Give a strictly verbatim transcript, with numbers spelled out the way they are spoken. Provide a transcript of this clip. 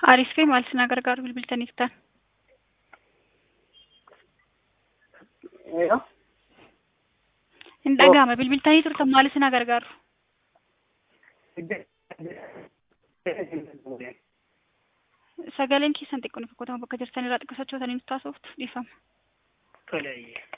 Aariifee maal isin gargaaru bilbiltaniif ta'an? Eeyyam. Hin dhaga'ama bilbiltanii turtan maal isin gargaaru? Sagaleen keessan xiqqoo nuuf akkuma bakka jirtan irraa xiqqoo sochootanii nutti haasoftu dhiifama. Tolee.